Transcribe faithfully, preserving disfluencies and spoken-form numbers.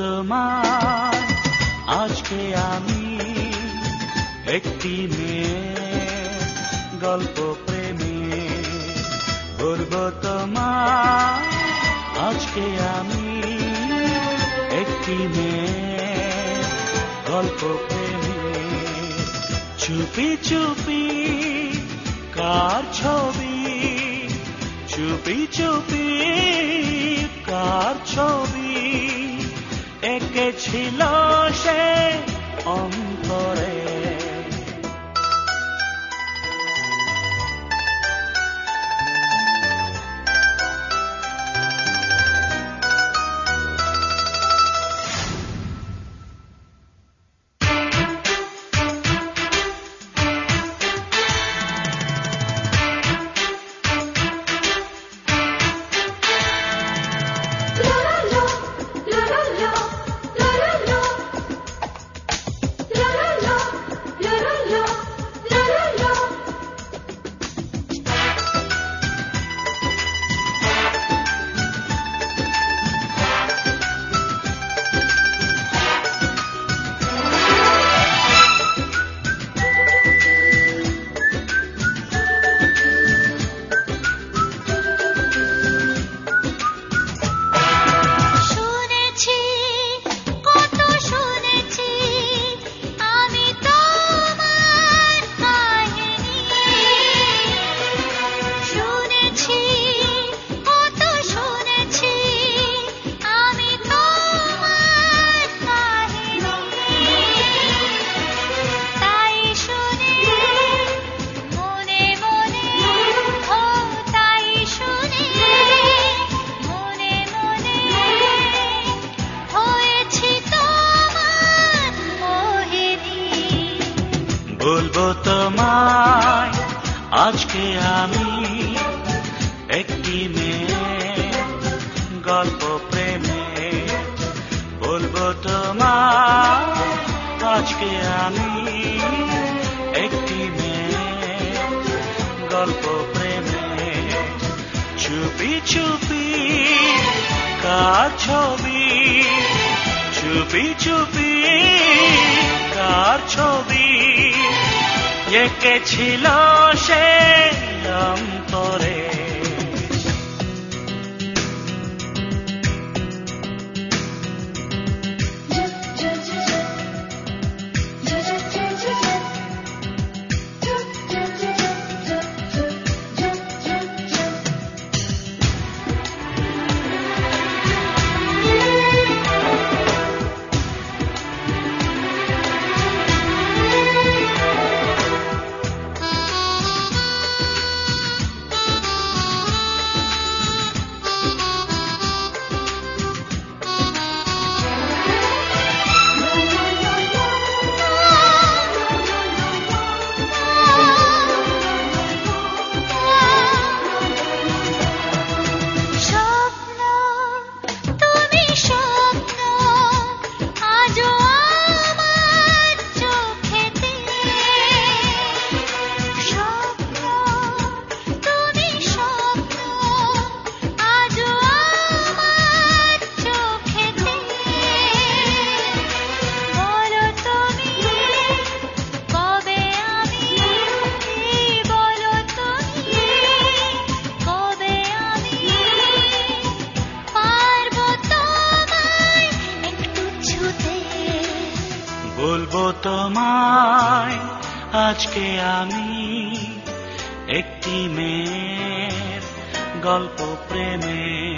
তোমায় আজকে আমি একটি মেয়ের গল্প প্রেমে বলবো তোমায় আজকে আমি একটি মেয়ের গল্প প্রেমে চুপি চুপি কার ছবি চুপি চুপি কার ছবি এঁকেছিল সে অন্তরে বলবো তোমায় আজকে আমি একটি মেয়ের গল্প প্রেমে বলবো তোমায় আজকে আমি একটি মেয়ের গল্প প্রেমে চুপি চুপি কার ছবি চুপি চুপি কার ছবি এঁকেছিল সে অন্তরে বলবো তোমায় আজকে আমি একটি মেয়ের গল্প প্রেমে